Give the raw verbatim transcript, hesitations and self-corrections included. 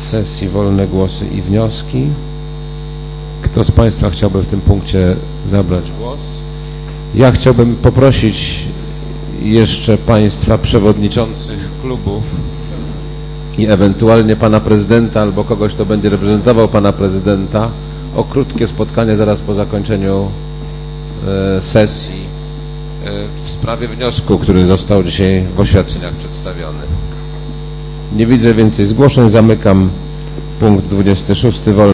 sesji wolne głosy i wnioski. Kto z Państwa chciałby w tym punkcie zabrać głos? Ja chciałbym poprosić jeszcze Państwa przewodniczących klubów i ewentualnie Pana Prezydenta albo kogoś, kto będzie reprezentował Pana Prezydenta o krótkie spotkanie zaraz po zakończeniu e, sesji e, w sprawie wniosku, który został dzisiaj w oświadczeniach przedstawiony. Nie widzę więcej zgłoszeń. Zamykam punkt dwudziesty szósty.